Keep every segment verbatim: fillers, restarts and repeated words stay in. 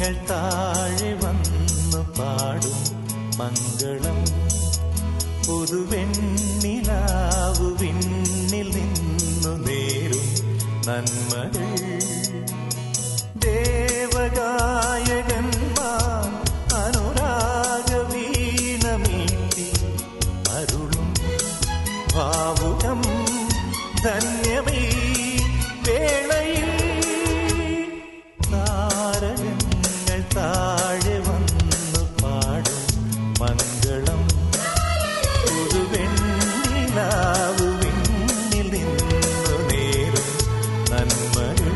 താഴെ വന്നു പാടും മംഗളം പുതുവെണ്ണിലാവു വിണ്ണിൽ നിന്നു നേരും നന്മകൾ ദേവഗായകന്മാർ അനുരാഗ വീണമീട്ടി അരുളും ഭാവുകം ധന്യമീ വേളയിൽ താരകങ്ങൾ താഴെ വന്നു പാടും മംഗളം പുതുവെണ്ണിലാവു വിണ്ണിൽ നിന്നു നേരും നന്മകൾ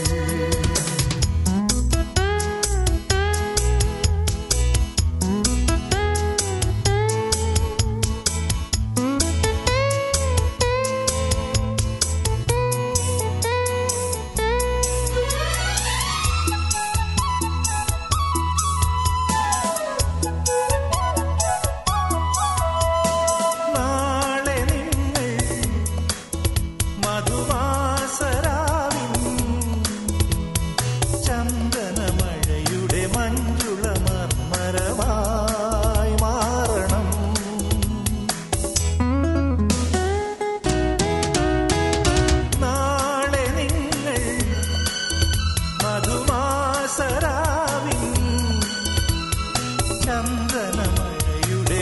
ചന്ദനമഴയുടെ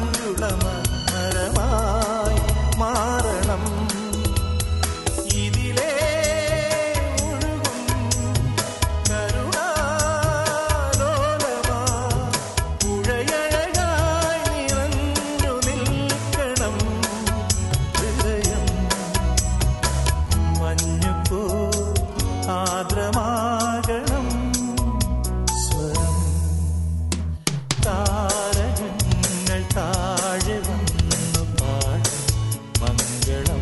മഞ്ജുളമരമായി മാറണം ഇതിലേ ഒഴുകും കരുണാലോലമാ പുഴയഴകായി നിറഞ്ഞു നിൽക്കണം ഹൃദയം മഞ്ഞുപോ ആദ്രമാകണം സ്വരം താരകങ്ങൾ താഴെ വന്നു പാടും മംഗളം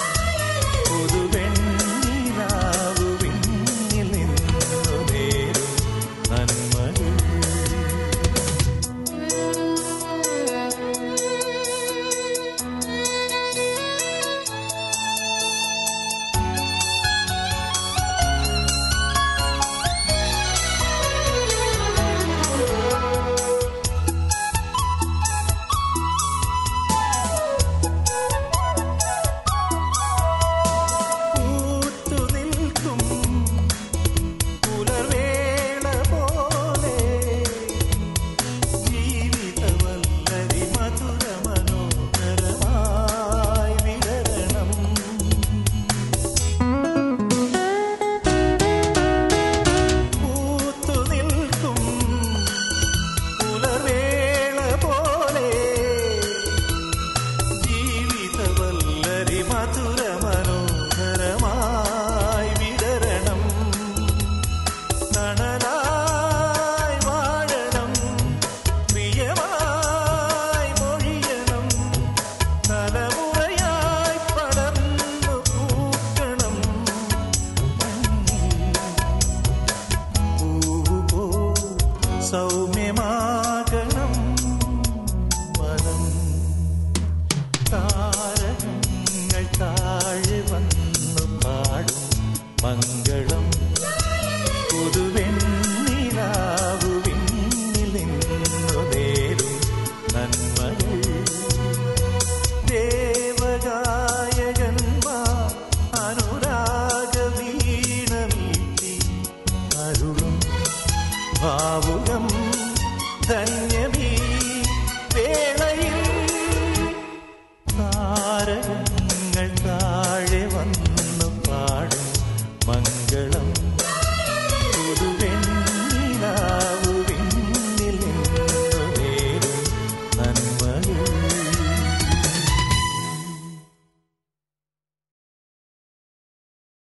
പുതുവെണ്ണിലാവു വിണ്ണിൽ നിന്നു നേരും നന്മകൾ മധുരമനോഹരമായി വിടരണം നണലായി വാഴണം പ്രിയമായി മൊഴിയണം തലമുറയായി പടർന്നു പൂക്കണം പൂവുപോ സൗമ്യമാകണം മനം താരകങ്ങൾ താഴെ വന്നു പാടും മംഗളം പുതുവെണ്ണിലാവു വിണ്ണിൽ നിന്നു നേരും നന്മകൾ ദേവഗായകന്മാർ അനുരാഗ വീണമീട്ടി അരുളും ഭാവുകം ധന്യം